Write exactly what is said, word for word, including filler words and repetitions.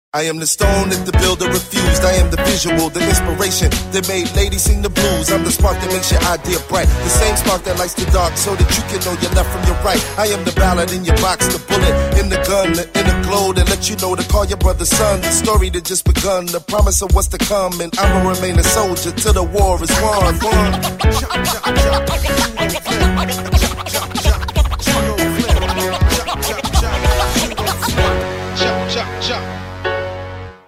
I am the stone that the builder refused. I am the visual, the inspiration that made ladies sing the blues. I'm the spark that makes your idea bright. The same spark that lights the dark so that you can know your left from your right. I am the ballad in your box, the bullet in the gun, the inner glow that let you know to call your brother son. The story that just begun, the promise of what's to come. And I'ma remain a soldier till the war is won. Won.